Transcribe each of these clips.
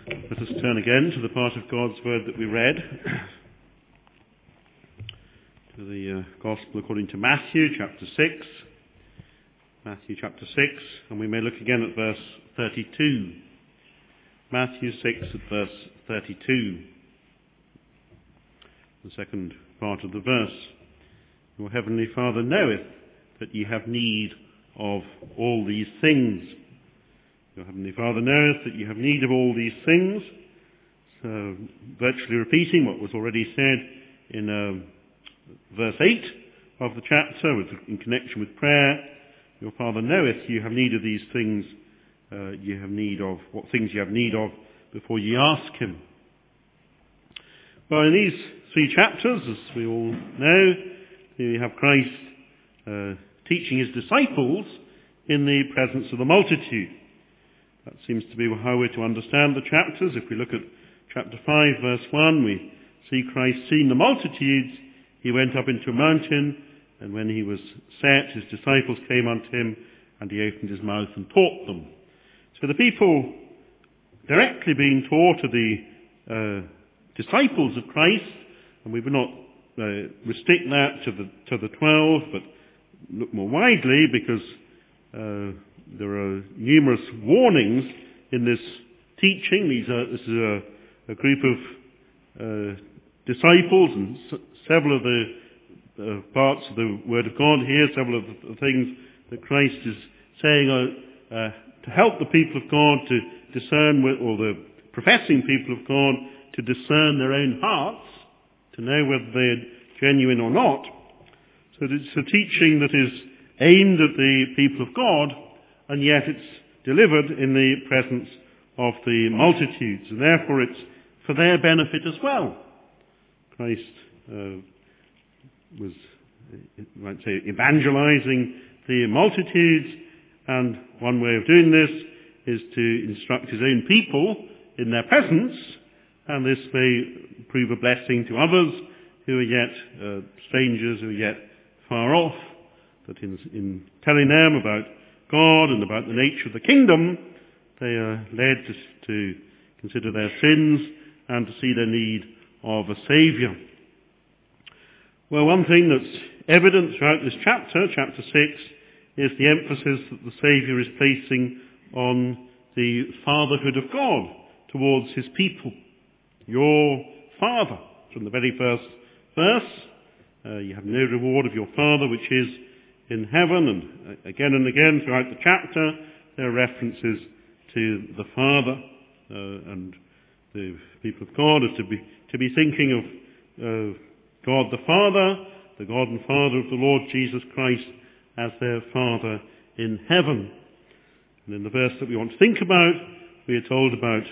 Let us turn again to the part of God's Word that we read, to the Gospel according to Matthew chapter 6. Matthew chapter 6, and we may look again at verse 32. Matthew 6 at verse 32. The second part of the verse. Your heavenly Father knoweth that ye have need of all these things. Your heavenly Father knoweth that you have need of all these things. So, virtually repeating what was already said in verse 8 of the chapter in connection with prayer. Your Father knoweth you have need of these things. You have need of what things you have need of before ye ask him. Well, in these three chapters, as we all know, we have Christ teaching his disciples in the presence of the multitude. That seems to be how we're to understand the chapters. If we look at chapter 5, verse 1, we see Christ seeing the multitudes. He went up into a mountain, and when he was set, his disciples came unto him, and he opened his mouth and taught them. So the people directly being taught are the disciples of Christ, and we would not restrict that to the 12, but look more widely, because there are numerous warnings in this teaching. This is a group of disciples, and several of the parts of the Word of God here, several of the things that Christ is saying are to help the people of God to discern, or the professing people of God to discern their own hearts, to know whether they're genuine or not. So it's a teaching that is aimed at the people of God, and yet it's delivered in the presence of the multitudes, and therefore it's for their benefit as well. Christ was, you might say, evangelizing the multitudes, and one way of doing this is to instruct his own people in their presence, and this may prove a blessing to others who are yet strangers, who are yet far off, that in telling them about God and about the nature of the kingdom, they are led to consider their sins and to see their need of a Saviour. Well, one thing that's evident throughout this chapter 6, is the emphasis that the Saviour is placing on the fatherhood of God towards his people. Your Father, from the very first verse, you have no reward of your Father which is in heaven, and again throughout the chapter there are references to the Father, and the people of God are to be thinking of God the Father, the God and Father of the Lord Jesus Christ, as their Father in heaven. And in the verse that we want to think about, we are told about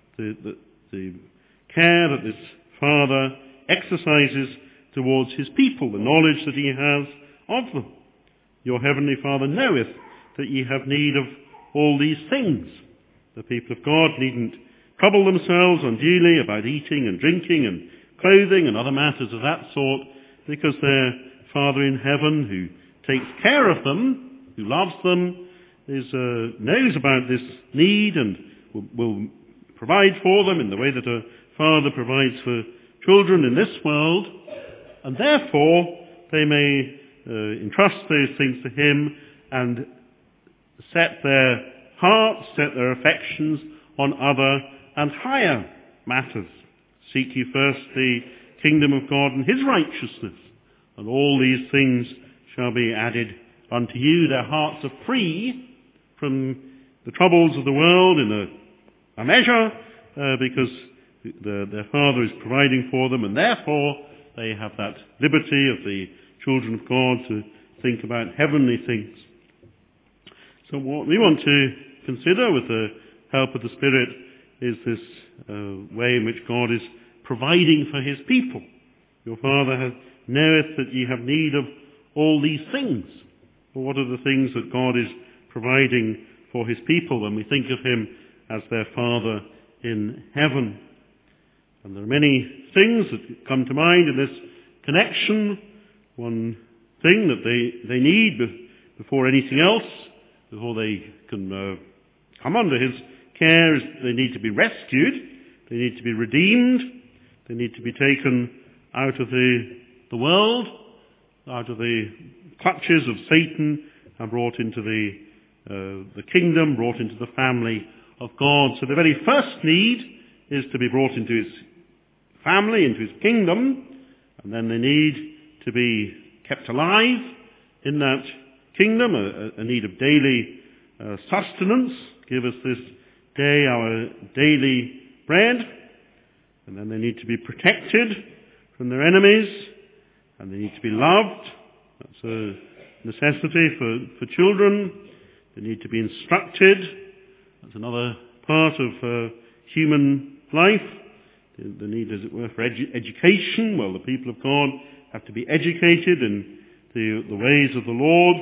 the care that this Father exercises towards his people, the knowledge that he has of them. Your heavenly Father knoweth that ye have need of all these things. The people of God needn't trouble themselves unduly about eating and drinking and clothing and other matters of that sort, because their Father in heaven, who takes care of them, who loves them, knows about this need and will provide for them in the way that a father provides for children in this world, and therefore they may entrust those things to him and set their hearts, set their affections on other and higher matters. Seek ye first the kingdom of God and his righteousness, and all these things shall be added unto you. Their hearts are free from the troubles of the world in a measure, because their Father is providing for them, and therefore they have that liberty of the children of God to think about heavenly things. So what we want to consider with the help of the Spirit is this way in which God is providing for his people. Your Father knoweth that ye have need of all these things. Well, what are the things that God is providing for his people when we think of him as their Father in heaven? And there are many things that come to mind in this connection. One thing that they need before anything else, before they can come under his care is they need to be rescued, they need to be redeemed, they need to be taken out of the world, out of the clutches of Satan, and brought into the kingdom, brought into the family of God. So the very first need is to be brought into his family, into his kingdom, and then they need to be kept alive in that kingdom, a need of daily sustenance. Give us this day our daily bread. And then they need to be protected from their enemies, and they need to be loved. That's a necessity for children. They need to be instructed. That's another part of human life. The need, as it were, for education. Well, the people of God have to be educated in the ways of the Lord.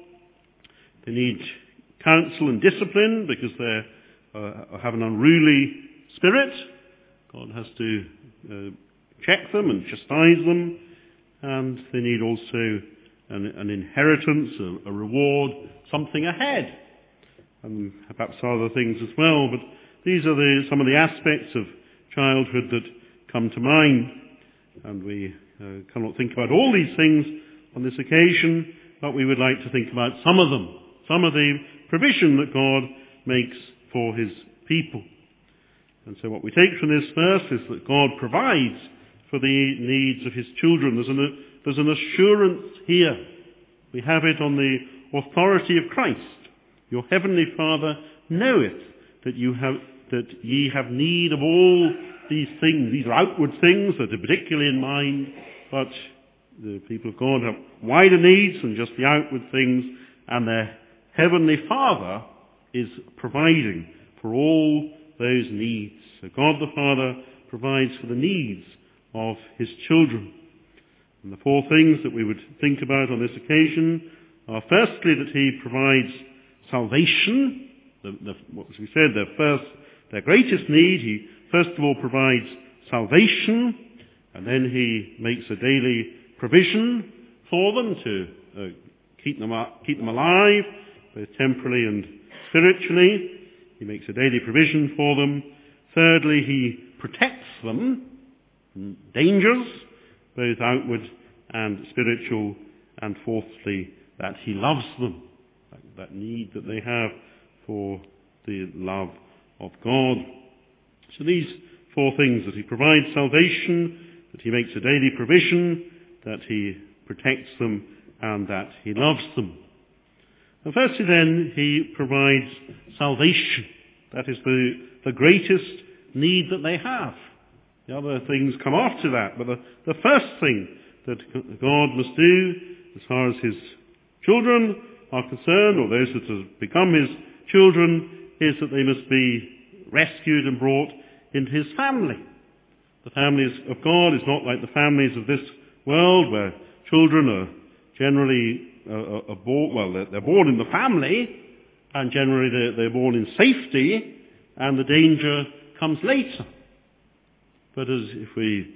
They need counsel and discipline because they have an unruly spirit. God has to check them and chastise them. And they need also an inheritance, a reward, something ahead. And perhaps other things as well. But these are some of the aspects of childhood that come to mind. And we cannot think about all these things on this occasion, but we would like to think about some of them, some of the provision that God makes for his people. And so what we take from this verse is that God provides for the needs of his children. There's an assurance here. We have it on the authority of Christ. Your heavenly Father knoweth that ye have need of all these things. These are outward things that are particularly in mind, but the people of God have wider needs than just the outward things, and their heavenly Father is providing for all those needs. So God the Father provides for the needs of his children. And the four things that we would think about on this occasion are firstly that he provides salvation. What we said, their greatest need, he first of all provides salvation, and then he makes a daily provision for them to keep them alive, both temporally and spiritually. He makes a daily provision for them. Thirdly, he protects them from dangers, both outward and spiritual. And fourthly, that he loves them, that need that they have for the love of God. So these four things, that he provides salvation, that he makes a daily provision, that he protects them, and that he loves them. And firstly then, he provides salvation. That is the greatest need that they have. The other things come after that, but the first thing that God must do as far as his children are concerned, or those that have become his children, is that they must be rescued and brought into his family. The families of God is not like the families of this world, where children are generally they're born in the family, and generally they're born in safety, and the danger comes later. But if we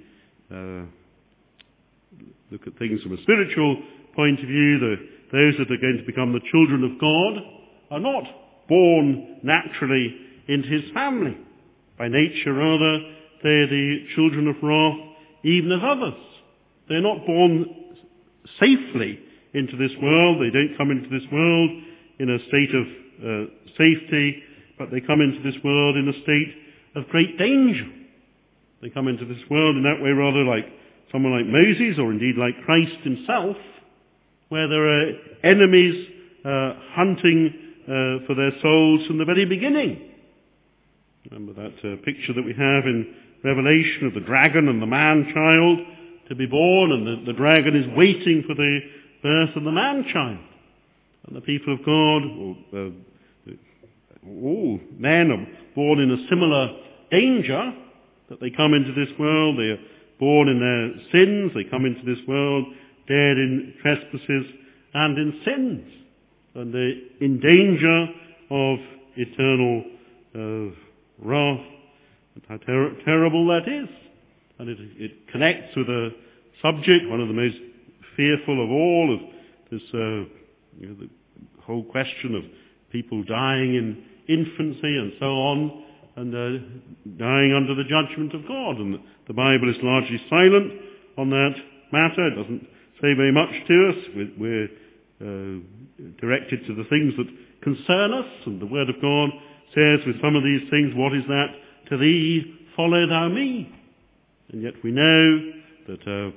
look at things from a spiritual point of view, those that are going to become the children of God are not born naturally into his family. By nature, rather, they're the children of wrath, even as others. They're not born safely into this world. They don't come into this world in a state of safety, but they come into this world in a state of great danger. They come into this world in that way rather like someone like Moses, or indeed like Christ himself, where there are enemies hunting for their souls from the very beginning. Remember that picture that we have in Revelation of the dragon and the man-child to be born, and the dragon is waiting for the birth of the man-child. And the people of God, all men are born in a similar danger, that they come into this world, they are born in their sins, they come into this world dead in trespasses and in sins, and they're in danger of eternal wrath. And how terrible that is. And it connects with a subject, one of the most fearful of all, of this the whole question of people dying infancy and so on, and dying under the judgment of God. And the Bible is largely silent on that matter. It doesn't say very much to us. We're directed to the things that concern us, and the Word of God says with some of these things, what is that to thee? Follow thou me. And yet we know that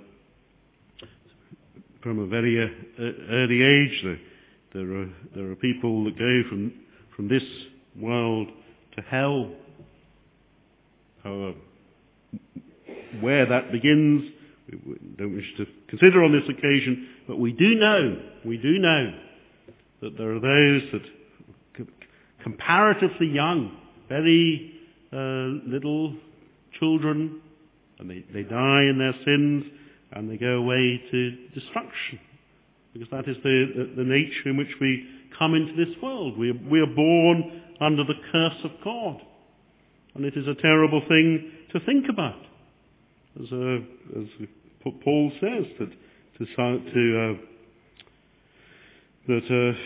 from a very early age there are people that go from this world to hell. However, where that begins, we don't wish to consider on this occasion, but we do know that there are those that comparatively young, very little children, and they die in their sins and they go away to destruction. Because that is the nature in which we come into this world. We are born under the curse of God. And it is a terrible thing to think about. As Paul says, that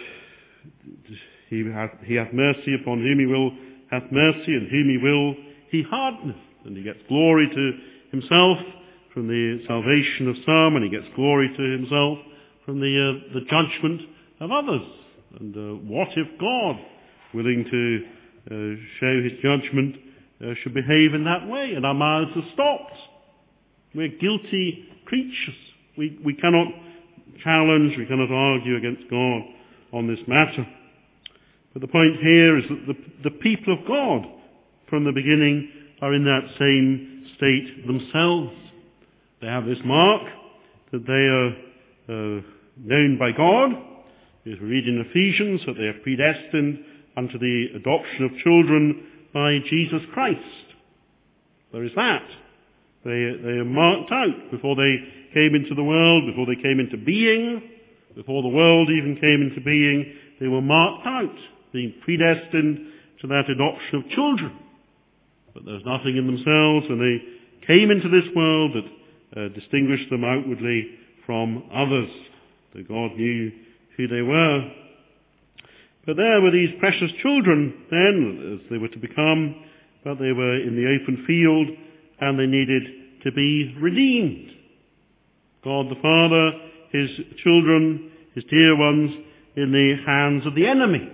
he hath mercy upon whom he will hath mercy, and whom he will he hardeneth. And he gets glory to himself from the salvation of some, and he gets glory to himself from the judgment of others. And what if God, willing to show his judgment, should behave in that way, and our mouths are stopped? We're guilty creatures. We cannot challenge, we cannot argue against God on this matter. But the point here is that the people of God, from the beginning, are in that same state themselves. They have this mark that they are known by God. As we read in Ephesians, that they are predestined unto the adoption of children by Jesus Christ. There is that. They are marked out before they came into the world, before they came into being, before the world even came into being. They were marked out, being predestined to that adoption of children. But there's nothing in themselves when they came into this world that distinguished them outwardly from others. That God knew who they were. But there were these precious children then, as they were to become, but they were in the open field and they needed to be redeemed. God the Father, his children, his dear ones, in the hands of the enemy,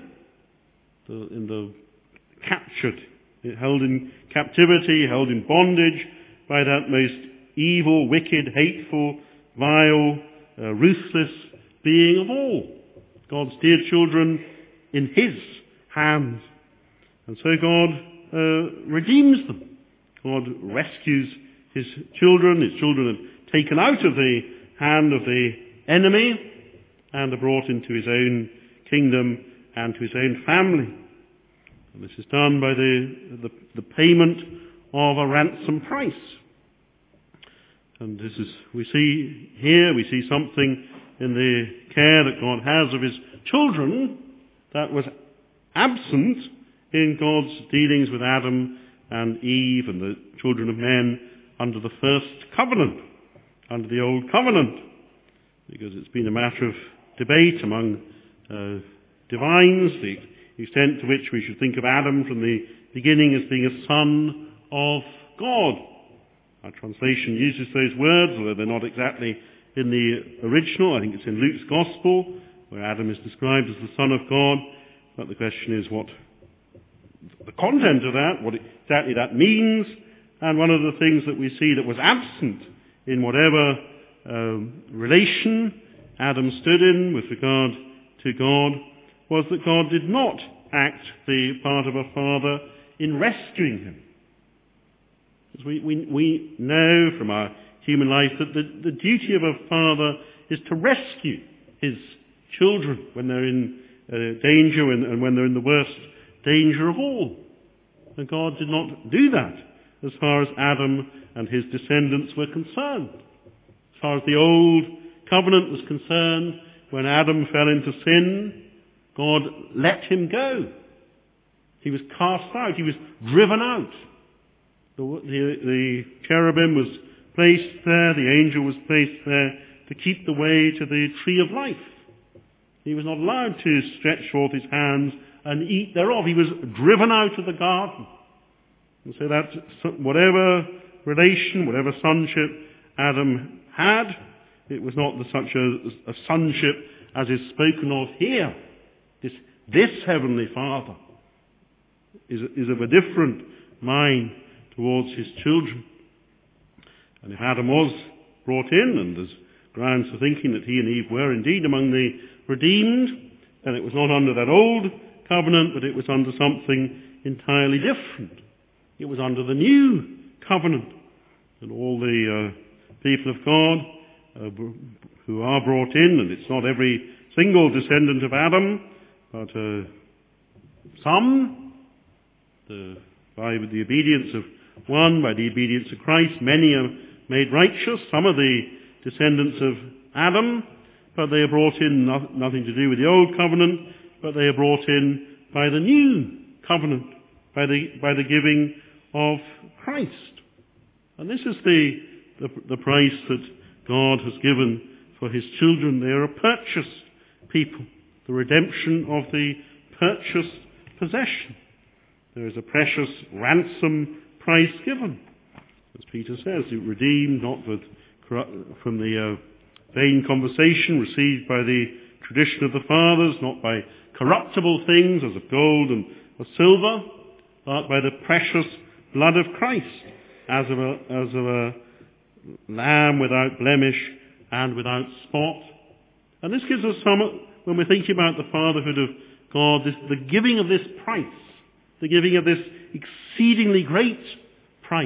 captured, held in captivity, held in bondage by that most evil, wicked, hateful, vile, ruthless being of all. God's dear children in his hands. And so God redeems them. God rescues his children. His children are taken out of the hand of the enemy and are brought into his own kingdom and to his own family. And this is done by the payment of a ransom price. And this is, we see something in the care that God has of his children that was absent in God's dealings with Adam and Eve and the children of men under the first covenant, under the old covenant, because it's been a matter of debate among divines, the extent to which we should think of Adam from the beginning as being a son of God. Our translation uses those words, although they're not exactly in the original. I think it's in Luke's Gospel, where Adam is described as the Son of God. But the question is what the content of that, what exactly that means. And one of the things that we see that was absent in whatever relation Adam stood in with regard to God was that God did not act the part of a father in rescuing him. As we know from our human life that the duty of a father is to rescue his children when they're in danger and when they're in the worst danger of all. And God did not do that as far as Adam and his descendants were concerned. As far as the old covenant was concerned, when Adam fell into sin, God let him go. He was cast out. He was driven out. The cherubim was placed there. The angel was placed there to keep the way to the tree of life. He was not allowed to stretch forth his hands and eat thereof. He was driven out of the garden. And so that whatever relation, whatever sonship Adam had, it was not such a sonship as is spoken of here. This Heavenly Father is of a different mind towards his children. And if Adam was brought in, and there's grounds for thinking that he and Eve were indeed among the redeemed, then it was not under that old covenant, but it was under something entirely different. It was under the new covenant. And all the people of God who are brought in, and it's not every single descendant of Adam, but some, by the obedience of one, by the obedience of Christ, many are made righteous. Some are the descendants of Adam, but they are brought in nothing to do with the old covenant, but they are brought in by the new covenant, by the giving of Christ. And this is the price that God has given for his children. They are a purchased people, the redemption of the purchased possession. There is a precious ransom price given. As Peter says, redeemed not from the vain conversation received by the tradition of the fathers, not by corruptible things as of gold and of silver, but by the precious blood of Christ, as of a lamb without blemish and without spot. And this gives us when we're thinking about the fatherhood of God, the giving of this price, the giving of this exceedingly great price,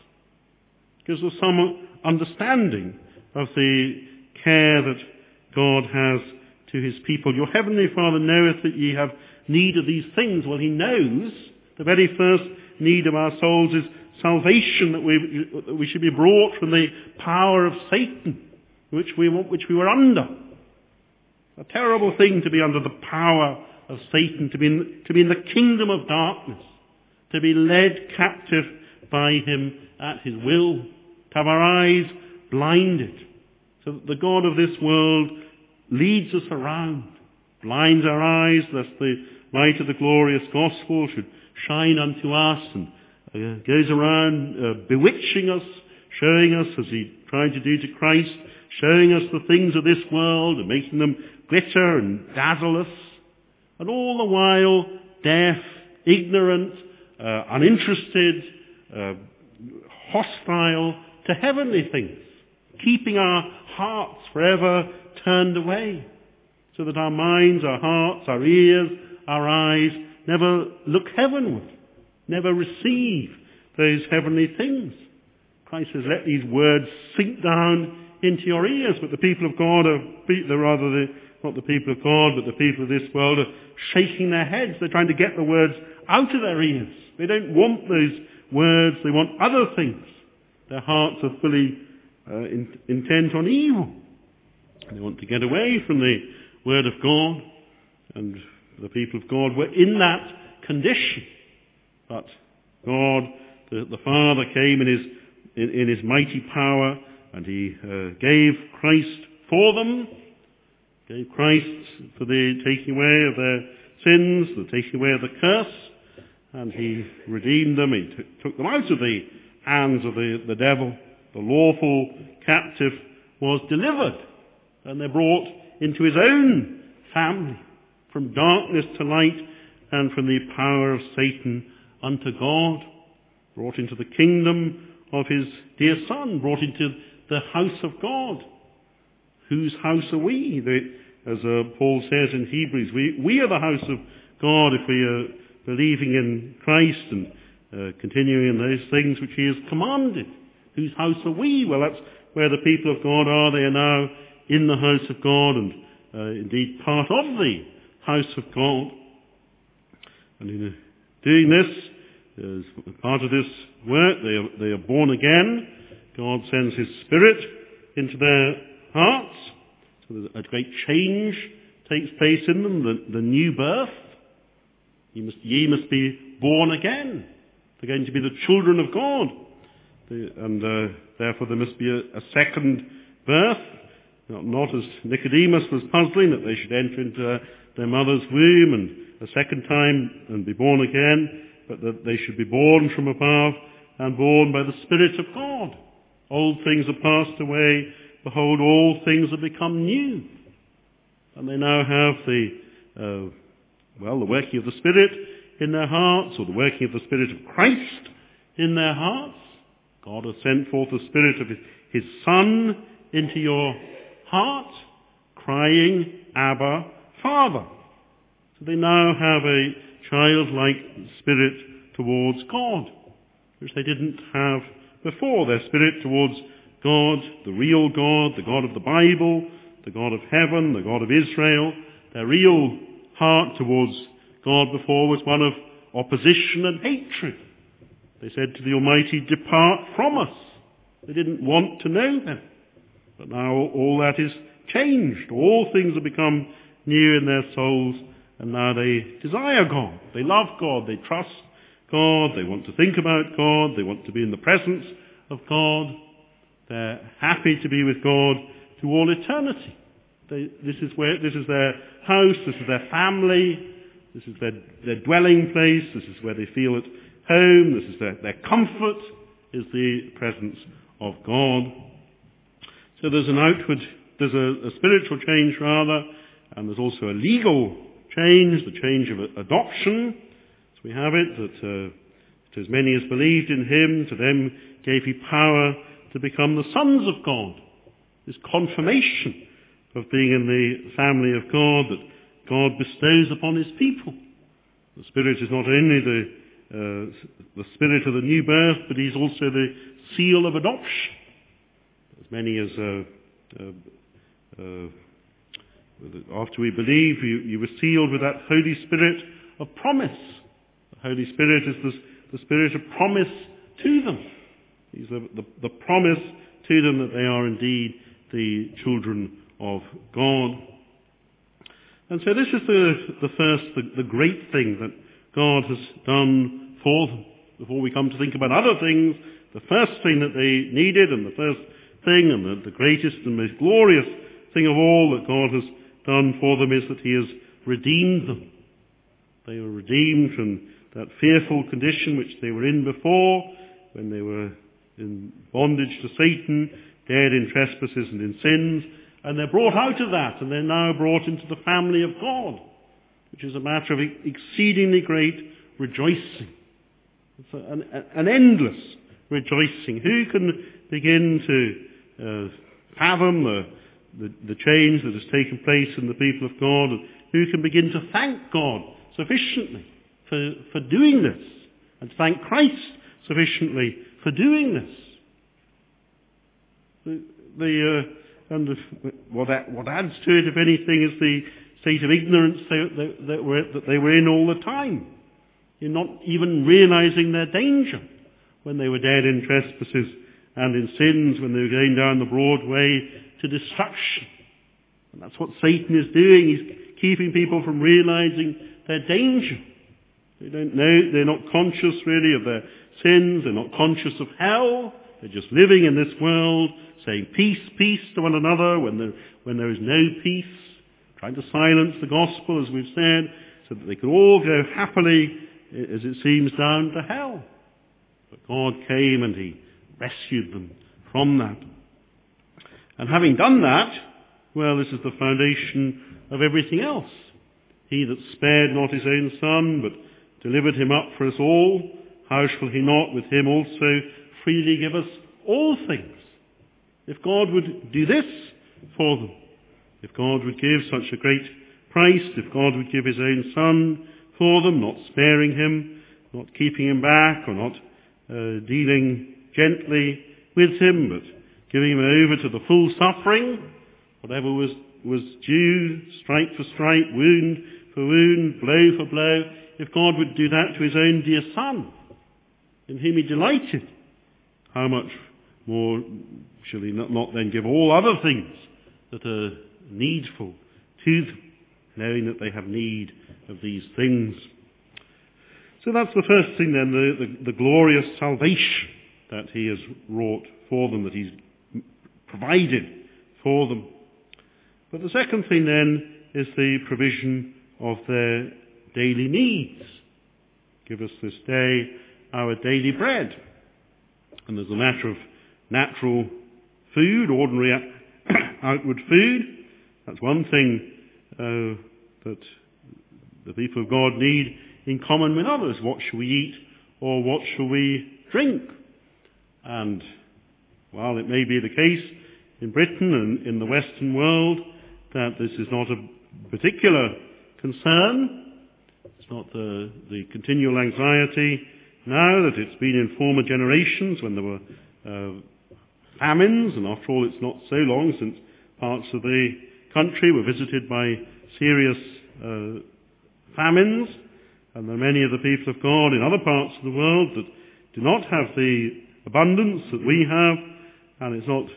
gives us some understanding of the care that God has to his people. Your heavenly Father knoweth that ye have need of these things. Well, he knows the very first need of our souls is salvation, that we should be brought from the power of Satan, which we were under. A terrible thing to be under the power of Satan, to be in the kingdom of darkness, to be led captive by him at his will, to have our eyes blinded, so that the God of this world leads us around, blinds our eyes, lest the light of the glorious gospel should shine unto us, and goes around bewitching us, showing us, as he tried to do to Christ, showing us the things of this world and making them glitter and dazzle us, and all the while deaf, ignorant, uninterested, hostile to heavenly things, keeping our hearts forever turned away, so that our minds, our hearts, our ears, our eyes never look heavenward, never receive those heavenly things. Christ says, let these words sink down into your ears. But the people of God not the people of God, but the people of this world are shaking their heads. They're trying to get the words out of their ears. They don't want those words. They want other things. Their hearts are fully intent on evil. They want to get away from the word of God. And the people of God were in that condition. But God, the Father, came in his mighty power, and he gave Christ for them, gave Christ for the taking away of their sins, the taking away of the curse, and he redeemed them. He took them out of the hands of the devil. The lawful captive was delivered, and they're brought into his own family, from darkness to light, and from the power of Satan unto God, brought into the kingdom of his dear Son, brought into the house of God. Whose house are we? As Paul says in Hebrews, we are the house of God if we are believing in Christ and continuing in those things which he has commanded. Whose house are we? Well, that's where the people of God are. They are now in the house of God, and indeed part of the house of God. And in doing this, as part of this work, they are born again. God sends his Spirit into their hearts. So a great change takes place in them, the new birth. Ye must be born again. They're going to be the children of God. And therefore there must be a second birth. Not as Nicodemus was puzzling, that they should enter into their mother's womb and a second time and be born again, but that they should be born from above and born by the Spirit of God. Old things are passed away. Behold, all things have become new. And they now have the working of the Spirit in their hearts, or the working of the Spirit of Christ in their hearts. God has sent forth the Spirit of His Son into your heart, crying, Abba, Father. So they now have a childlike spirit towards God, which they didn't have before. Their spirit towards God, the real God, the God of the Bible, the God of heaven, the God of Israel, their real heart towards God before was one of opposition and hatred. They said to the Almighty, depart from us. They didn't want to know Him. But now all that is changed. All things have become new in their souls, and now they desire God. They love God. They trust God. They want to think about God. They want to be in the presence of God. They're happy to be with God to all eternity. This is their house. This is their family. This is their dwelling place. This is where they feel at home. This is their comfort, is the presence of God. So there's a spiritual change rather, and there's also a legal change, the change of adoption. So we have it that to as many as believed in Him, to them gave He power to become the sons of God. This confirmation of being in the family of God that God bestows upon His people. The Spirit is not only the Spirit of the new birth, but He's also the seal of adoption. As many as after we believe, you were sealed with that Holy Spirit of promise. The Holy Spirit is the Spirit of promise to them. He's the promise to them that they are indeed the children of God. And so this is the great thing that God has done for them. Before we come to think about other things, the first thing that they needed, and the first thing, and the greatest and most glorious thing of all that God has done for them, is that He has redeemed them. They were redeemed from that fearful condition which they were in before, when they were in bondage to Satan, dead in trespasses and in sins, and they're brought out of that, and they're now brought into the family of God, which is a matter of exceedingly great rejoicing. It's an endless rejoicing. Who can begin to fathom the change that has taken place in the people of God? And who can begin to thank God sufficiently for doing this, and to thank Christ sufficiently for doing this? What adds to it, if anything, is the state of ignorance that they were in all the time. You're not even realizing their danger when they were dead in trespasses and in sins, when they were going down the broad way to destruction. And that's what Satan is doing. He's keeping people from realizing their danger. They don't know, they're not conscious really of their sins, they're not conscious of hell. They're just living in this world, saying peace, peace to one another when there is no peace, trying to silence the gospel, as we've said, so that they could all go happily, as it seems, down to hell. But God came and He rescued them from that. And having done that, well, this is the foundation of everything else. He that spared not His own Son, but delivered Him up for us all, how shall He not with Him also freely give us all things? If God would do this for them, if God would give such a great price, if God would give His own Son for them, not sparing Him, not keeping Him back, or not dealing gently with Him, but giving Him over to the full suffering, whatever was due, strike for strike, wound for wound, blow for blow, if God would do that to His own dear Son, in whom He delighted, how much more shall He not then give all other things that are needful to them, knowing that they have need of these things. So that's the first thing then, the glorious salvation that He has wrought for them, that He's provided for them. But the second thing then is the provision of their daily needs. Give us this day our daily bread. And there's a matter of natural food, ordinary outward food. That's one thing that the people of God need in common with others. What shall we eat, or what shall we drink? And while it may be the case in Britain and in the Western world that this is not a particular concern, it's not the continual anxiety now that it's been in former generations when there were famines, and after all it's not so long since parts of the country were visited by serious famines, and there are many of the people of God in other parts of the world that do not have the abundance that we have, and it's not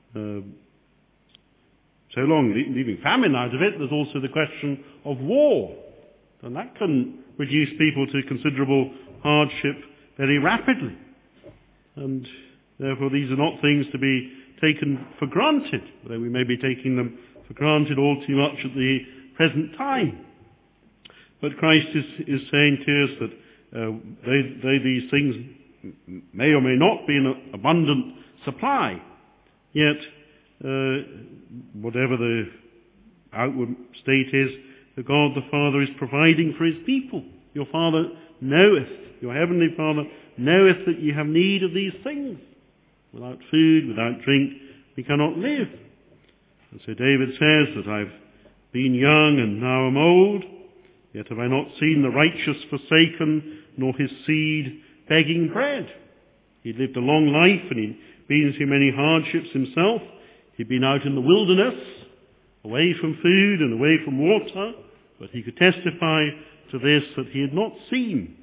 so long leaving famine out of it. There's also the question of war, and that can reduce people to considerable hardship very rapidly. And therefore these are not things to be taken for granted, though we may be taking them for granted all too much at the present time. But Christ is saying to us that though these things may or may not be in abundant supply, yet whatever the outward state is, the God the Father is providing for his people. Your Father knoweth, your heavenly Father knoweth that you have need of these things. Without food, without drink, we cannot live. And so David says that I've been young and now am old, yet have I not seen the righteous forsaken, nor his seed begging bread. He'd lived a long life and he'd been through many hardships himself. He'd been out in the wilderness, away from food and away from water, but he could testify to this, that he had not seen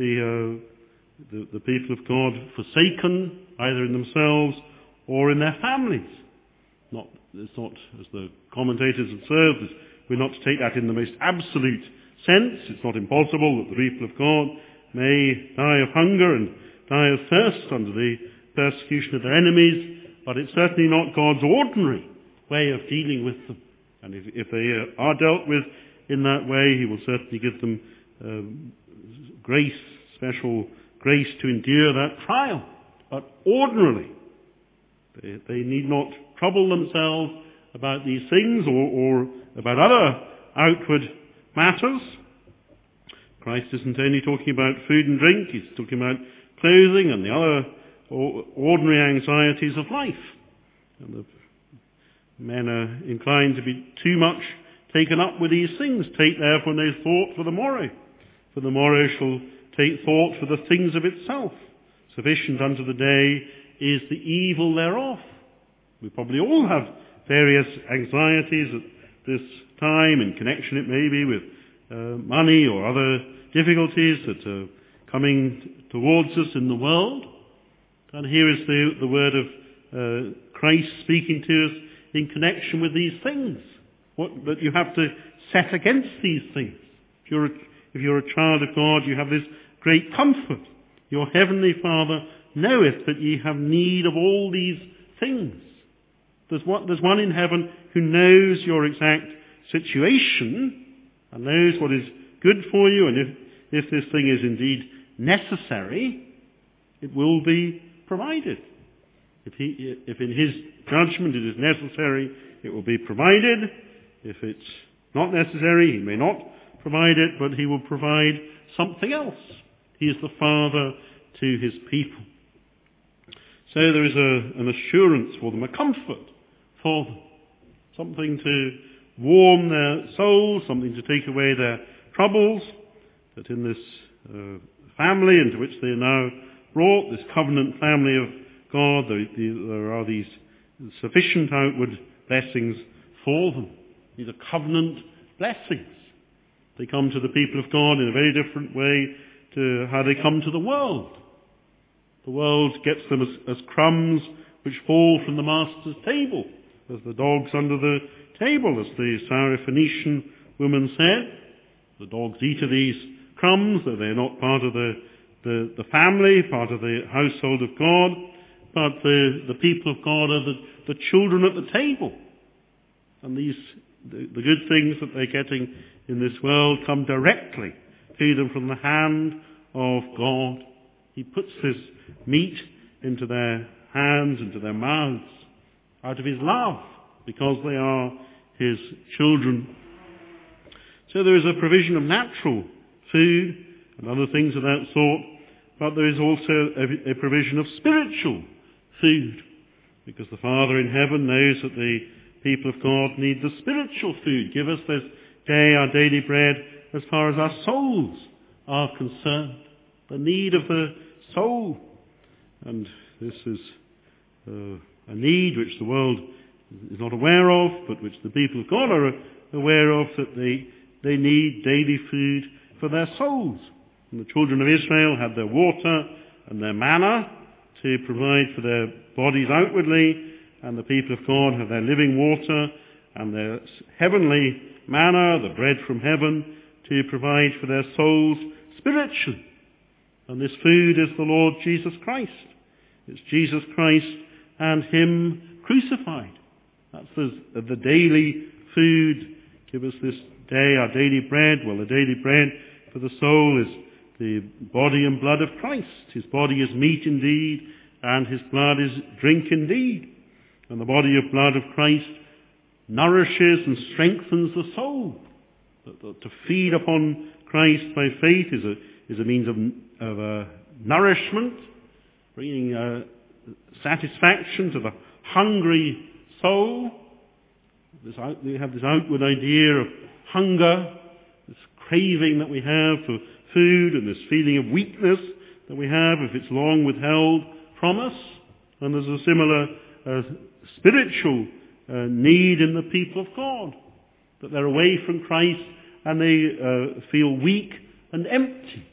the people of God forsaken, either in themselves or in their families. It's not, as the commentators observe, we're not to take that in the most absolute sense. It's not impossible that the people of God may die of hunger and die of thirst under the persecution of their enemies, but it's certainly not God's ordinary way of dealing with them. And if they are dealt with in that way, he will certainly give them grace, special grace to endure that trial. But ordinarily, they need not trouble themselves about these things or about other outward matters. Christ isn't only talking about food and drink, he's talking about clothing and the other ordinary anxieties of life. And the men are inclined to be too much taken up with these things. Take therefore no thought for the morrow, for the morrow shall take thought for the things of itself. Sufficient unto the day is the evil thereof. We probably all have various anxieties at this time, in connection it may be with money or other difficulties that are coming towards us in the world. And here is the word of Christ speaking to us in connection with these things. That you have to set against these things. If you're a child of God, you have this great comfort. Your heavenly Father knoweth that ye have need of all these things. There's one in heaven who knows your exact situation and knows what is good for you, and if this thing is indeed necessary, it will be provided. If in his judgment it is necessary, it will be provided. If it's not necessary, he may not provide it, but he will provide something else. He is the Father to his people. So there is an assurance for them, a comfort for them, something to warm their souls, something to take away their troubles, that in this family into which they are now brought, this covenant family of God, there are these sufficient outward blessings for them. These are covenant blessings. They come to the people of God in a very different way to how they come to the world. The world gets them as crumbs which fall from the master's table, as the dogs under the table, as the Syrophoenician woman said. The dogs eat of these crumbs, though they're not part of the family, part of the household of God, but the people of God are the children at the table. And the good things that they're getting in this world come directly to them from the hand of God. He puts this meat into their hands, into their mouths, out of his love, because they are his children. So there is a provision of natural food and other things of that sort, but there is also a provision of spiritual food, because the Father in heaven knows that the people of God need the spiritual food. Give us this day our daily bread as far as our souls are concerned. The need of the soul. And this is a need which the world is not aware of, but which the people of God are aware of, that they need daily food for their souls. And the children of Israel had their water and their manna to provide for their bodies outwardly, and the people of God have their living water and their heavenly manna, the bread from heaven, to provide for their souls spiritually. And this food is the Lord Jesus Christ. It's Jesus Christ and him crucified. That's the daily food. Give us this day our daily bread. Well, the daily bread for the soul is the body and blood of Christ. His body is meat indeed, and his blood is drink indeed. And the body and blood of Christ nourishes and strengthens the soul. To feed upon Christ by faith is a means of nourishment, bringing satisfaction to the hungry soul. We have this outward idea of hunger, this craving that we have for food, and this feeling of weakness that we have if it's long withheld from us. And there's a similar spiritual need in the people of God, that they're away from Christ and they feel weak and empty.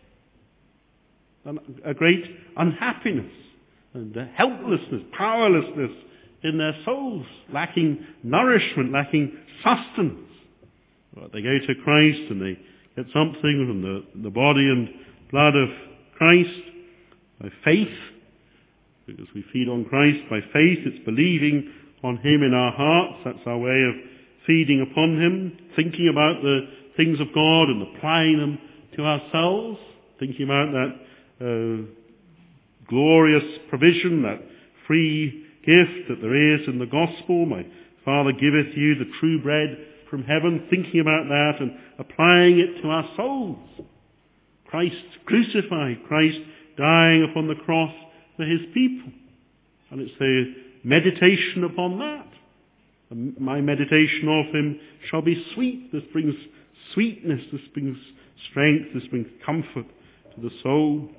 And a great unhappiness and helplessness, powerlessness in their souls, lacking nourishment, lacking sustenance. But they go to Christ and they get something from the body and blood of Christ by faith, because we feed on Christ by faith. It's believing on him in our hearts. That's our way of feeding upon him, thinking about the things of God and applying them to ourselves, thinking about that glorious provision, that free gift that there is in the gospel. My Father giveth you the true bread from heaven, thinking about that and applying it to our souls. Christ crucified, Christ dying upon the cross for his people. And it's the meditation upon that. And my meditation of him shall be sweet. This brings sweetness, this brings strength, this brings comfort to the soul.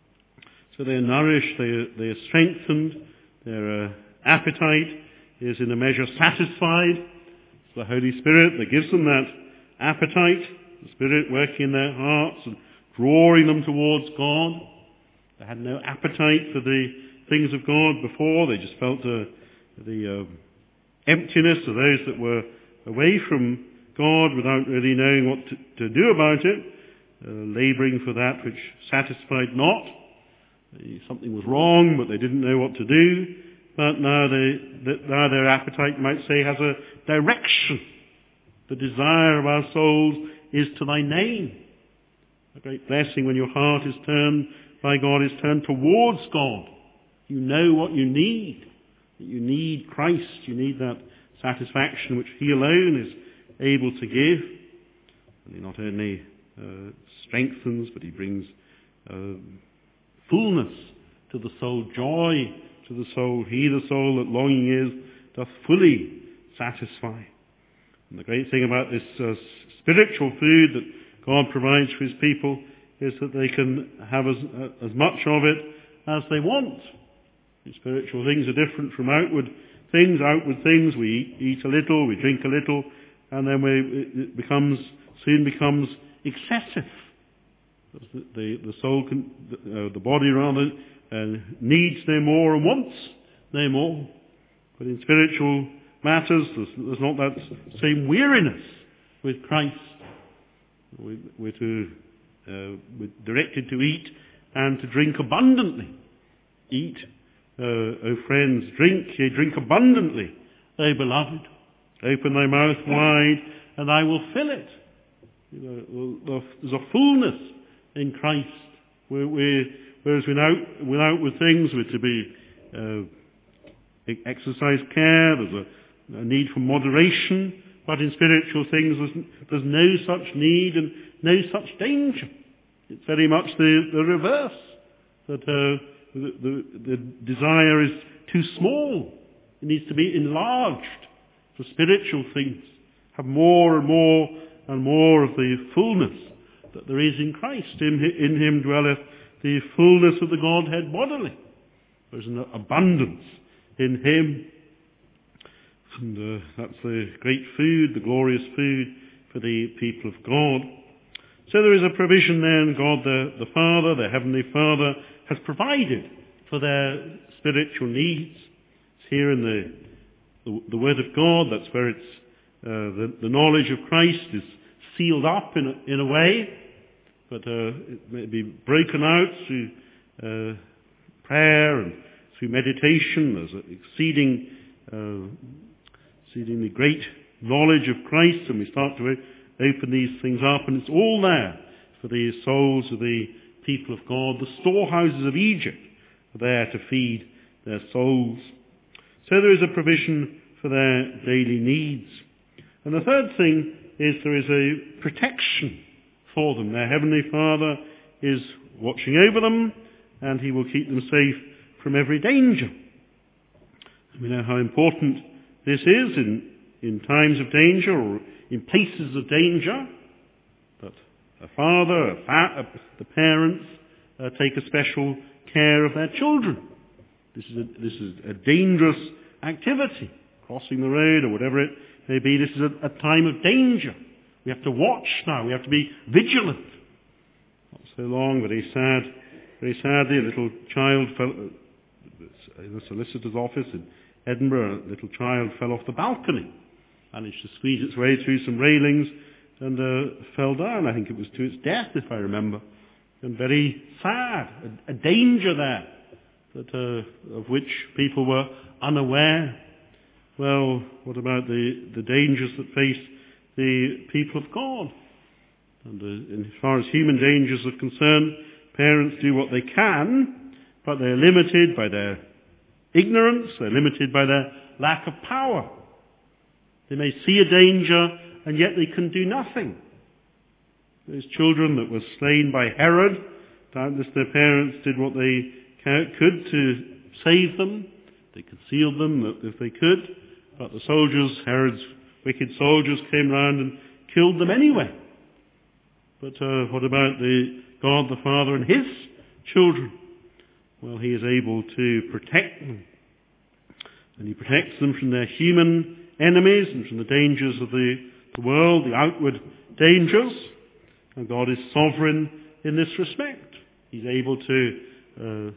So they are nourished, they are strengthened, their appetite is in a measure satisfied. It's the Holy Spirit that gives them that appetite, the Spirit working in their hearts and drawing them towards God. They had no appetite for the things of God before. They just felt the emptiness of those that were away from God without really knowing what to do about it, labouring for that which satisfied not. Something was wrong, but they didn't know what to do. But now their appetite, might say, has a direction. The desire of our souls is to thy name. A great blessing when your heart is turned by God, is turned towards God. You know what you need. You need Christ. You need that satisfaction which he alone is able to give. And he not only strengthens, but he brings fullness to the soul, joy to the soul. He, the soul that longing is, doth fully satisfy. And the great thing about this spiritual food that God provides for his people is that they can have as much of it as they want. And spiritual things are different from outward things. Outward things, we eat a little, we drink a little, and then it soon becomes excessive. The soul, the body rather, needs no more and wants no more. But in spiritual matters, there's not that same weariness with Christ. We're directed to eat and to drink abundantly. Eat, O friends, drink, yea, drink abundantly, O beloved. Open thy mouth wide, and I will fill it. There's a fullness in Christ. Whereas without with things, we're to be exercise care, there's a need for moderation, but in spiritual things there's no such need and no such danger. It's very much the reverse, that the desire is too small. It needs to be enlarged for spiritual things. Have more and more and more of the fullness that there is in Christ. In him dwelleth the fullness of the Godhead bodily. There's an abundance in him. And that's the great food, the glorious food for the people of God. So there is a provision then. God the Father, the Heavenly Father, has provided for their spiritual needs. It's here in the Word of God. That's where it's the knowledge of Christ is sealed up in a way, but it may be broken out through prayer and through meditation. There's an exceedingly great knowledge of Christ, and we start to open these things up, and it's all there for the souls of the people of God. The storehouses of Egypt are there to feed their souls. So there is a provision for their daily needs. And the third thing is there is a protection for them. Their Heavenly Father is watching over them, and he will keep them safe from every danger. And we know how important this is in times of danger or in places of danger, that a father, the parents take a special care of their children. This is a dangerous activity, crossing the road or whatever it may be. This is a time of danger. We have to watch now. We have to be vigilant. Not so long, very sadly, a little child fell in the solicitor's office in Edinburgh. A little child fell off the balcony, managed to squeeze its way through some railings and fell down. I think it was to its death, if I remember. And very sad. A danger there that of which people were unaware. Well, what about the dangers that face the people of God? And as far as human dangers are concerned, parents do what they can, but they're limited by their ignorance, they're limited by their lack of power. They may see a danger, and yet they can do nothing. Those children that were slain by Herod, doubtless their parents did what they could to save them. They concealed them if they could, but the soldiers, Herod's wicked soldiers, came round and killed them anyway. But what about God the Father and his children? Well, he is able to protect them. And he protects them from their human enemies and from the dangers of the world, the outward dangers. And God is sovereign in this respect. He's able to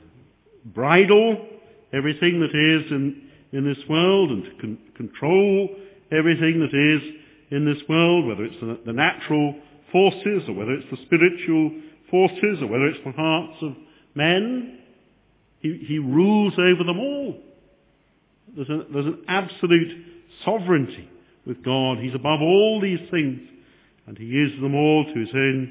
bridle everything that is in this world and to control everything that is in this world, whether it's the natural forces or whether it's the spiritual forces or whether it's the hearts of men. He rules over them all. There's an absolute sovereignty with God. He's above all these things, and he uses them all to his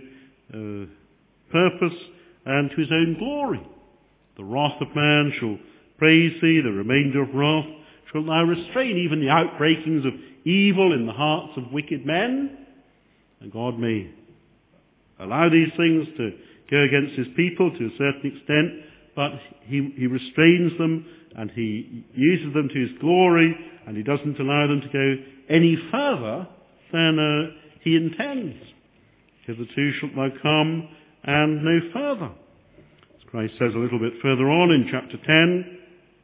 own purpose and to his own glory. The wrath of man shall praise thee, the remainder of wrath shall thou restrain, even the outbreakings of evil in the hearts of wicked men. And God may allow these things to go against his people to a certain extent, but he restrains them and he uses them to his glory, and he doesn't allow them to go any further than he intends. Hitherto shalt thou come and no further. As Christ says a little bit further on in chapter 10,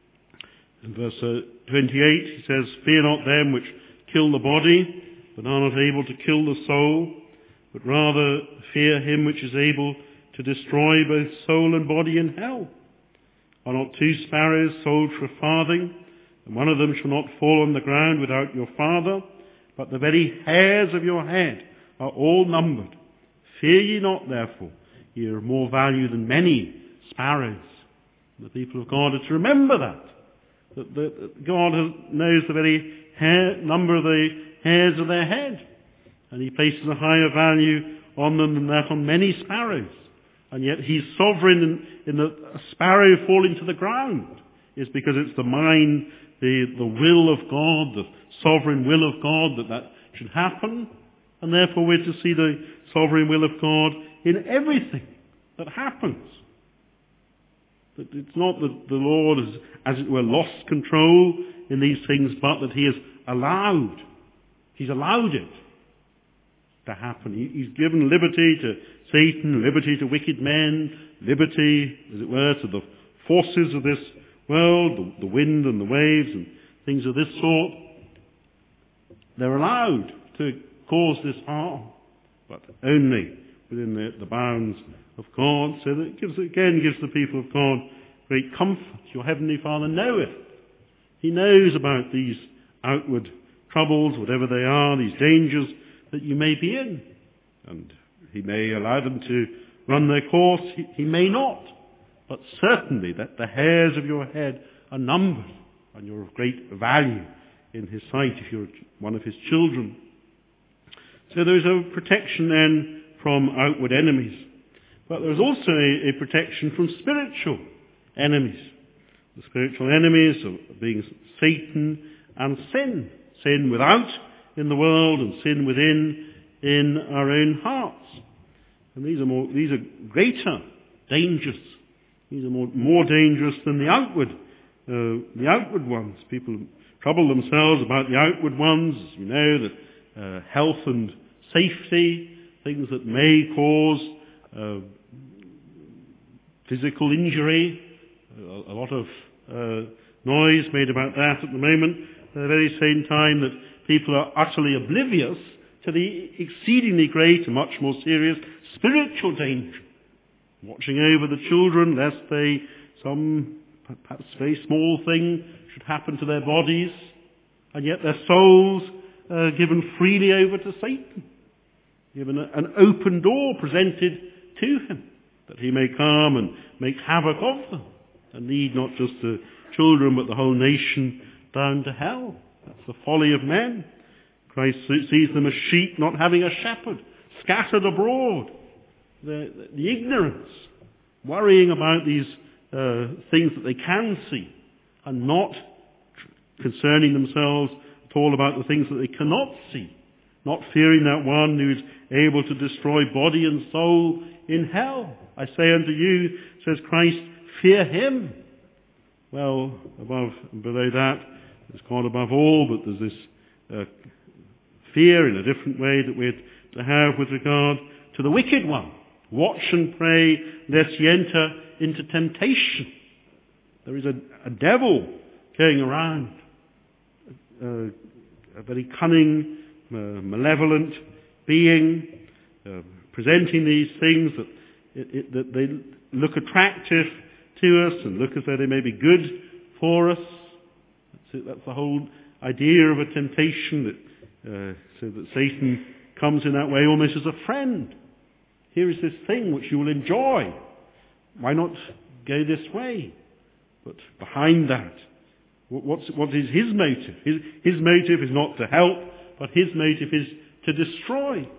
in verse 28, he says, "Fear not them which kill the body, but are not able to kill the soul, but rather fear him which is able to destroy both soul and body in hell. Are not 2 sparrows sold for a farthing, and one of them shall not fall on the ground without your Father? But the very hairs of your head are all numbered. Fear ye not, therefore, ye are of more value than many sparrows." And the people of God are to remember that God knows the very number of the hairs of their head. and he places a higher value on them than that on many sparrows. And yet he's sovereign in a sparrow falling to the ground is because it's the mind, the will of God, the sovereign will of God that should happen. And therefore we're to see the sovereign will of God in everything that happens. That it's not that the Lord has, as it were, lost control in these things, but that he has allowed. He's allowed it to happen. He's given liberty to Satan, liberty to wicked men, liberty, as it were, to the forces of this world, the wind and the waves and things of this sort. They're allowed to cause this harm, but only within the bounds of God. So that gives the people of God great comfort. Your heavenly Father knoweth. He knows about these outward troubles, whatever they are, these dangers that you may be in. And he may allow them to run their course. He may not. But certainly that the hairs of your head are numbered, and you're of great value in his sight if you're one of his children. So there's a protection then from outward enemies. But there's also a protection from spiritual enemies. The spiritual enemies of being Satan and sin. Sin without in the world and sin within in our own hearts. And these are greater dangers. These are more dangerous than the outward ones. People trouble themselves about the outward ones. You know, that health and safety, things that may cause physical injury. A lot of noise made about that at the moment. At the very same time that people are utterly oblivious to the exceedingly great and much more serious spiritual danger. Watching over the children lest some perhaps very small thing should happen to their bodies, and yet their souls are given freely over to Satan. Given an open door presented to him, that he may come and make havoc of them, and lead not just the children but the whole nation down to hell. That's the folly of men. Christ sees them as sheep not having a shepherd, scattered abroad. The ignorance, worrying about these things that they can see, and not concerning themselves at all about the things that they cannot see, not fearing that one who is able to destroy body and soul in hell. I say unto you, says Christ, fear him. Well, above and below that, there's God above all, but there's this fear in a different way that we're to have with regard to the wicked one. Watch and pray lest ye enter into temptation. There is a devil going around, a very cunning, malevolent being, presenting these things that they look attractive to us and look as though they may be good for us. That's the whole idea of a temptation, so that Satan comes in that way almost as a friend. Here is this thing which you will enjoy. Why not go this way? But behind that, what is his motive? His motive is not to help, but his motive is to destroy.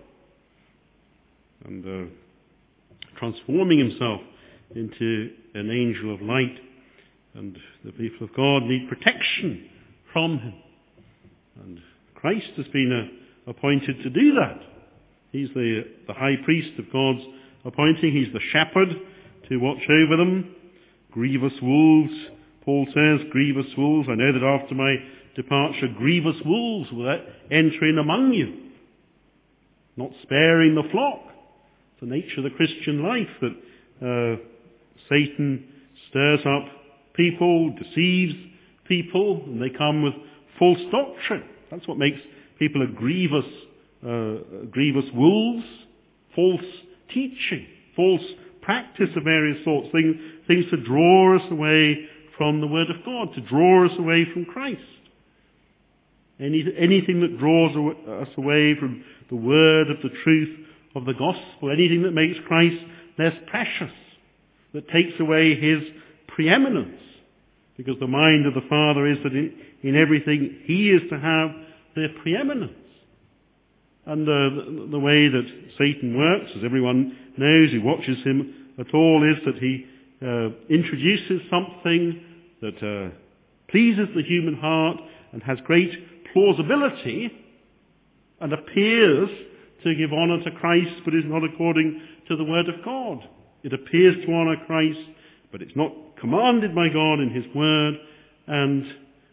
And transforming himself into an angel of light. And the people of God need protection from him. And Christ has been appointed to do that. He's the high priest of God's appointing. He's the shepherd to watch over them. Grievous wolves, Paul says, grievous wolves. I know that after my departure, grievous wolves will enter in among you, not sparing the flock. It's the nature of the Christian life that Satan stirs up people, deceives people, and they come with false doctrine. That's what makes people grievous wolves, false teaching, false practice of various sorts, things to draw us away from the Word of God, to draw us away from Christ. Anything that draws us away from the word of the truth of the gospel, anything that makes Christ less precious, that takes away his preeminence, because the mind of the Father is that in everything he is to have the preeminence. And the way that Satan works, as everyone knows who watches him at all, is that he introduces something that pleases the human heart and has great plausibility and appears to give honour to Christ, but is not according to the Word of God. It appears to honour Christ, but it's not commanded by God in His Word, and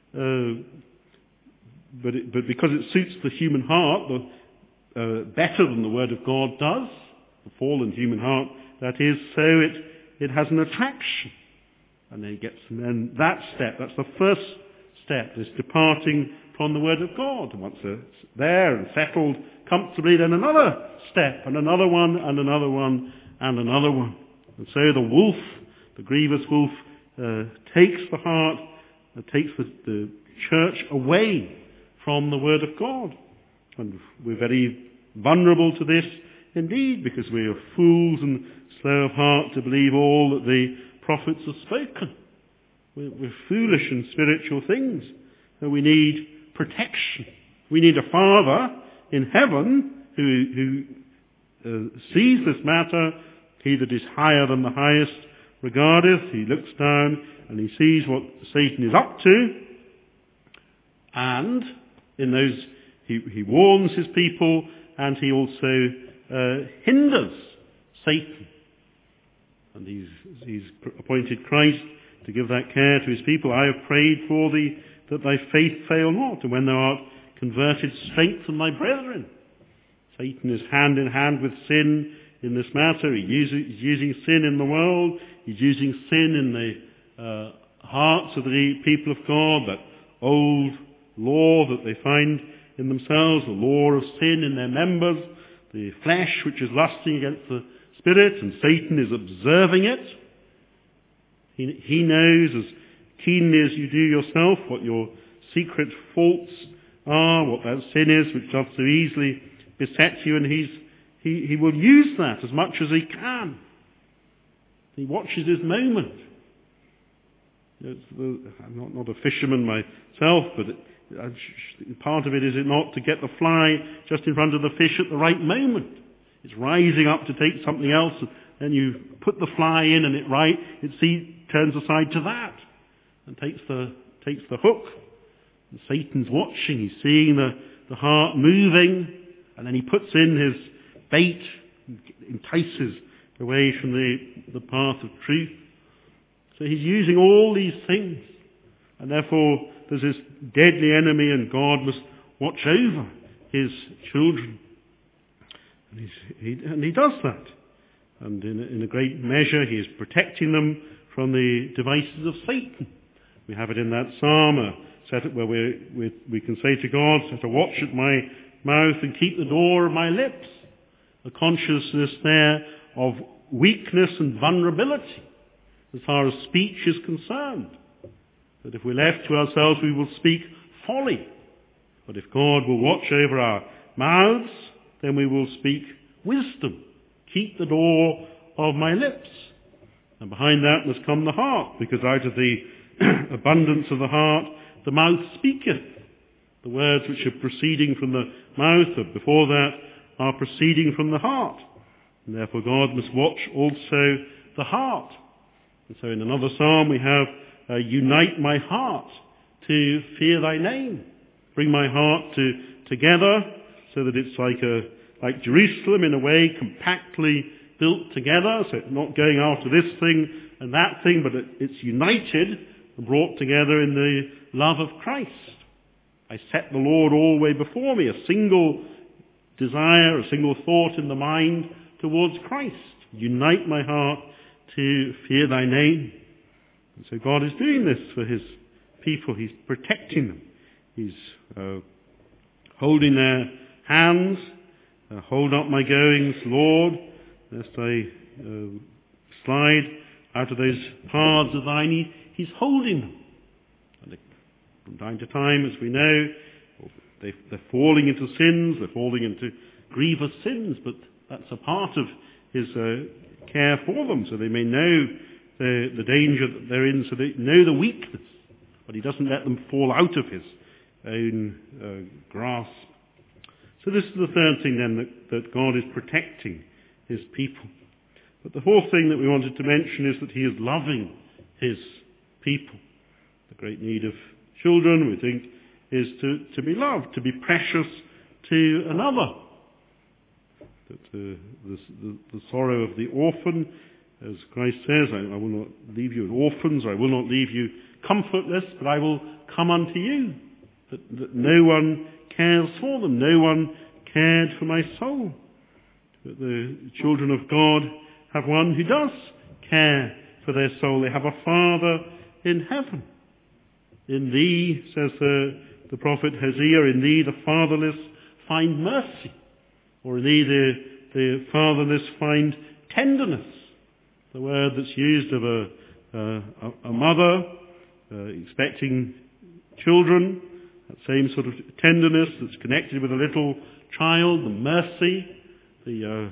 but because it suits the human heart better than the Word of God does, the fallen human heart, that is, so it has an attraction. And then that step, that's the first step, is departing from the Word of God. And once it's there and settled comfortably, then another step, and another one, and another one, and another one. And so the wolf, the grievous wolf, takes the heart, takes the church away from the Word of God. And we're very vulnerable to this indeed, because we are fools and slow of heart to believe all that the prophets have spoken. We're foolish in spiritual things, and we need protection. We need a Father in heaven who sees this matter. He that is higher than the highest regardeth. He looks down and he sees what Satan is up to, and in those he warns his people, and he also hinders Satan. And he's appointed Christ to give that care to his people. I have prayed for thee that thy faith fail not, and when thou art converted, strengthen thy brethren. Satan is hand in hand with sin in this matter. He's using sin in the world. He's using sin in the hearts of the people of God, that old law that they find in themselves, the law of sin in their members, the flesh which is lusting against the Spirit, and Satan is observing it. He knows as keenly as you do yourself what your secret faults are, what that sin is which does so easily beset you, and he will use that as much as he can. He watches his moment. I'm not a fisherman myself, but part of it, is it not, to get the fly just in front of the fish at the right moment. It's rising up to take something else, and then you put the fly in, and it turns aside to that and takes the hook. And Satan's watching. He's seeing the heart moving, and then he puts in his bait, entices away from the path of truth. So he's using all these things, and therefore there's this deadly enemy, and God must watch over his children. And he does that. And in a great measure, he is protecting them from the devices of Satan. We have it in that psalm, where we can say to God, set a watch at my mouth and keep the door of my lips. A consciousness there of weakness and vulnerability as far as speech is concerned. That if we're left to ourselves, we will speak folly. But if God will watch over our mouths, then we will speak wisdom. Keep the door of my lips. And behind that must come the heart, because out of the abundance of the heart, the mouth speaketh. The words which are proceeding from the mouth, or before that, are proceeding from the heart. And therefore God must watch also the heart. And so in another psalm we have, unite my heart to fear thy name. Bring my heart together, so that it's like Jerusalem in a way, compactly built together, so it's not going after this thing and that thing, but it's united and brought together in the love of Christ. I set the Lord always before me, a single desire, a single thought in the mind towards Christ. Unite my heart to fear thy name. And so God is doing this for his people. He's protecting them. He's holding their hands. Hold up my goings, Lord, lest I slide out of those paths of thine. He's holding them. And from time to time, as we know, they're falling into sins, they're falling into grievous sins, but that's a part of his care for them, so they may know the danger that they're in, so they know the weakness, but he doesn't let them fall out of his own grasp. So this is the third thing then, that God is protecting his people. But the fourth thing that we wanted to mention is that he is loving his people. The great need of children, we think, is to be loved, to be precious to another. That the sorrow of the orphan, as Christ says, I will not leave you as orphans, or I will not leave you comfortless, but I will come unto you. That no one cares for them, no one cared for my soul. That the children of God have one who does care for their soul. They have a Father in heaven. In thee, says the prophet Hosea, in thee the fatherless find mercy. Or in thee the fatherless find tenderness. The word that's used of a mother expecting children, that same sort of tenderness that's connected with a little child, the mercy, the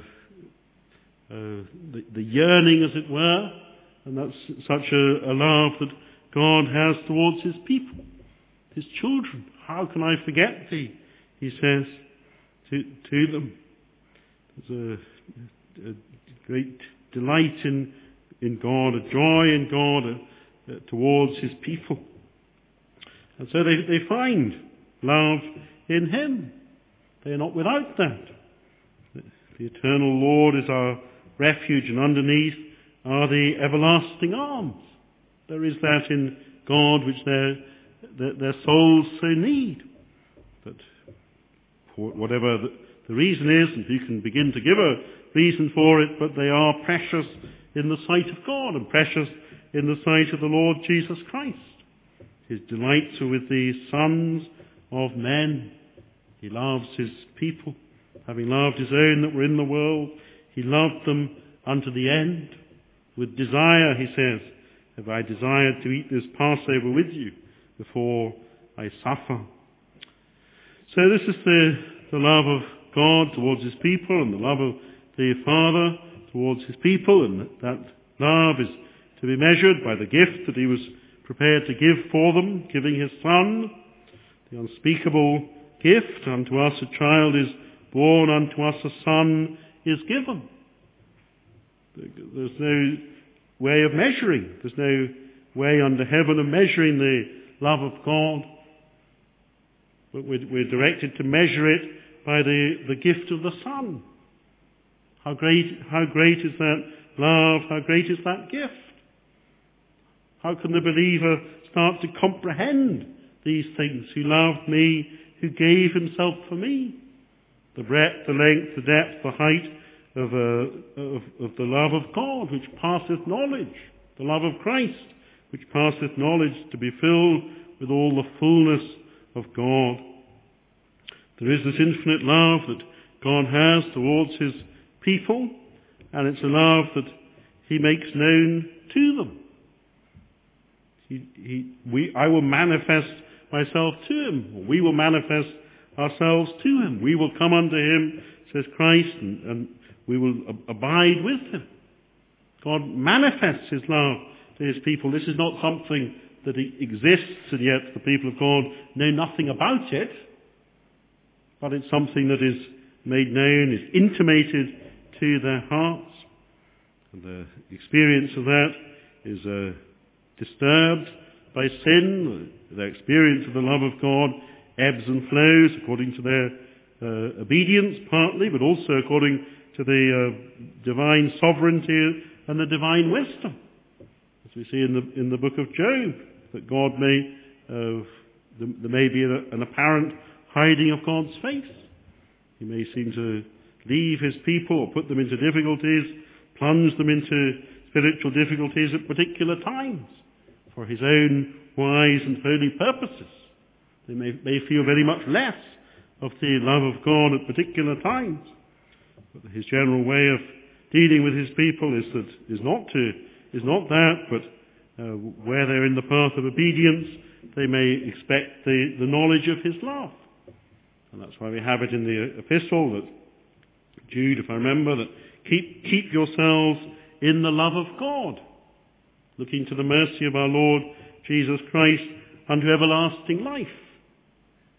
yearning, as it were, and that's such a love that God has towards his people, his children. How can I forget thee, he says to them. There's a great delight in God, a joy in God towards his people. And so they find love in him. They are not without that. The eternal Lord is our refuge, and underneath are the everlasting arms. There is that in God which their souls so need. But whatever the reason is, and who can begin to give a reason for it, but they are precious in the sight of God and precious in the sight of the Lord Jesus Christ. His delights are with the sons of men. He loves his people. Having loved his own that were in the world, he loved them unto the end. With desire, he says, have I desired to eat this Passover with you before I suffer. So this is the love of God towards his people, and the love of the Father towards his people, and that love is to be measured by the gift that he was prepared to give for them, giving his Son. The unspeakable gift, unto us a child is born, unto us a son is given. There's no way of measuring. There's no way under heaven of measuring the love of God. But we're directed to measure it by the gift of the Son. How great is that love? How great is that gift? How can the believer start to comprehend these things? Who loved me, who gave himself for me. The breadth, the length, the depth, the height of the love of God, which passeth knowledge. The love of Christ, which passeth knowledge, to be filled with all the fullness of God. There is this infinite love that God has towards his people, and it's a love that he makes known to them. I will manifest myself to him. We will manifest ourselves to him. We will come unto him, says Christ, and we will abide with him. God manifests his love to his people. This is not something that exists, and yet the people of God know nothing about it, but it's something that is made known, is intimated to their hearts. And the experience of that is disturbed by sin. Their experience of the love of God ebbs and flows according to their obedience partly, but also according to the divine sovereignty and the divine wisdom. As we see in the book of Job, that God there may be an apparent hiding of God's face. He may seem to leave his people or put them into difficulties, plunge them into spiritual difficulties at particular times for his own wise and holy purposes. They may feel very much less of the love of God at particular times. But his general way of dealing with his people is not that, but where they're in the path of obedience, they may expect the knowledge of his love. And that's why we have it in the epistle that Jude, if I remember, that keep yourselves in the love of God, looking to the mercy of our Lord Jesus Christ unto everlasting life.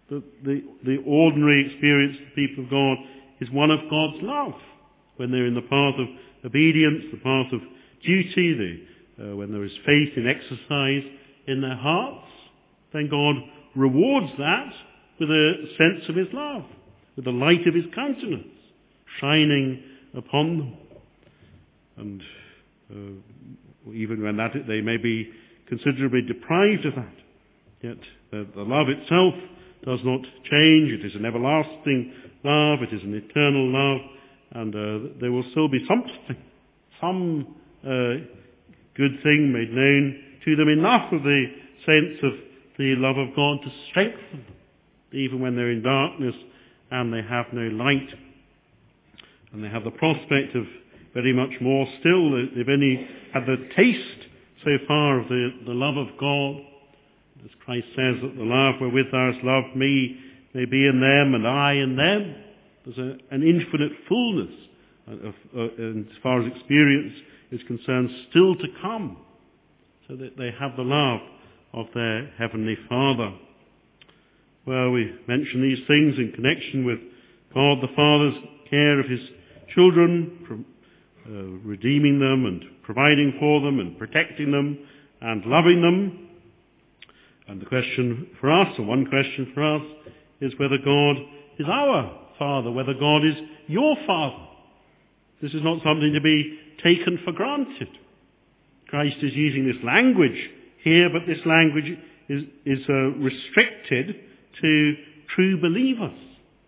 The ordinary experience of the people of God is one of God's love. When they're in the path of obedience, the path of duty, when there is faith in exercise in their hearts, then God rewards that with a sense of his love, with the light of his countenance shining upon them. And even when they may be considerably deprived of that, yet the love itself does not change. It is an everlasting love. It is an eternal love. And there will still be something, some good thing made known to them, enough of the sense of the love of God to strengthen them, even when they're in darkness and they have no light. And they have the prospect of very much more still. They've only had the taste so far of the love of God. As Christ says that the love wherewith thou hast loved me may be in them and I in them. There's an infinite fullness, and as far as experience is concerned, still to come, so that they have the love of their Heavenly Father. Well, we mention these things in connection with God the Father's care of his children, redeeming them and providing for them and protecting them and loving them. And the question for us, or one question for us, is whether God is our Father, whether God is your Father. This is not something to be taken for granted. Christ is using this language here, but this language is restricted to true believers.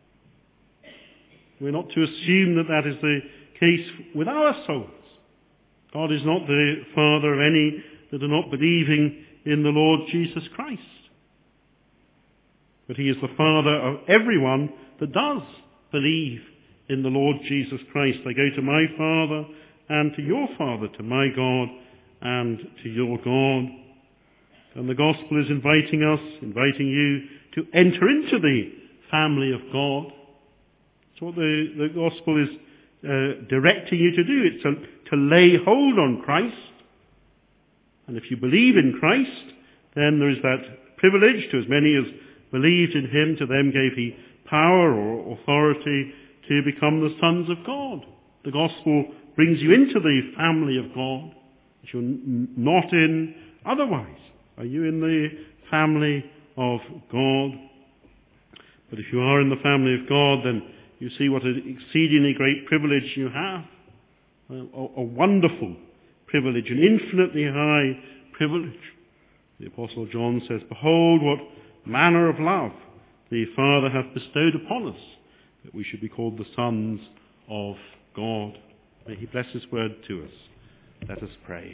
We're not to assume that that is the case with our souls. God is not the Father of any that are not believing in the Lord Jesus Christ. But he is the Father of everyone that does believe in the Lord Jesus Christ. I go to my Father and to your Father, to my God and to your God. And the gospel is inviting you to enter into the family of God. That's what the gospel is directing you to do. It's to lay hold on Christ. And if you believe in Christ, then there is that privilege to as many as believed in him, to them gave he power or authority to become the sons of God. The gospel brings you into the family of God, which you're not in otherwise. Are you in the family of God? But if you are in the family of God, then you see what an exceedingly great privilege you have. A wonderful privilege, an infinitely high privilege. The Apostle John says, "Behold, what manner of love the Father hath bestowed upon us, that we should be called the sons of God." May he bless his word to us. Let us pray.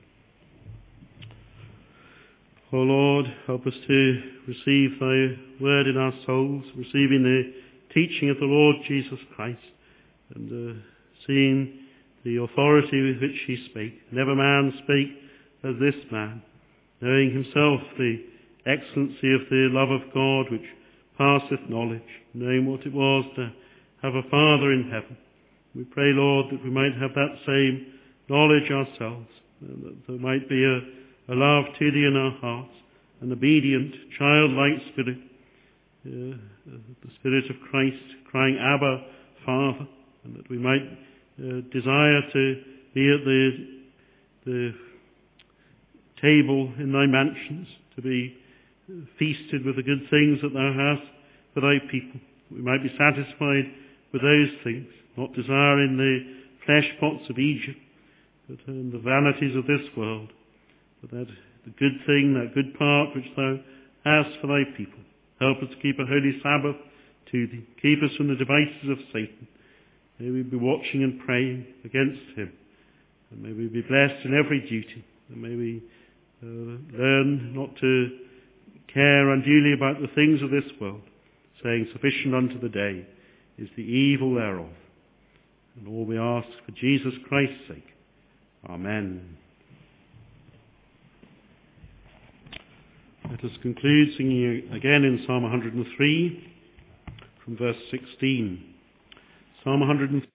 O Lord, help us to receive thy word in our souls, receiving the teaching of the Lord Jesus Christ, and seeing the authority with which he spake. Never man spake as this man, knowing himself the excellency of the love of God which passeth knowledge, knowing what it was to have a Father in heaven. We pray, Lord, that we might have that same knowledge ourselves, and that there might be a love to thee in our hearts, an obedient, childlike spirit, the Spirit of Christ crying, "Abba, Father," and that we might desire to be at the table in thy mansions, to be feasted with the good things that thou hast for thy people. We might be satisfied with those things, not desiring the flesh pots of Egypt, but the vanities of this world, but that the good thing, that good part which thou hast for thy people. Help us to keep a holy Sabbath to thee. Keep us from the devices of Satan. May we be watching and praying against him. And may we be blessed in every duty. And may we learn not to care unduly about the things of this world, saying, "Sufficient unto the day is the evil thereof." And all we ask for Jesus Christ's sake. Amen. Let us conclude singing again in Psalm 103 from verse 16. Psalm 103.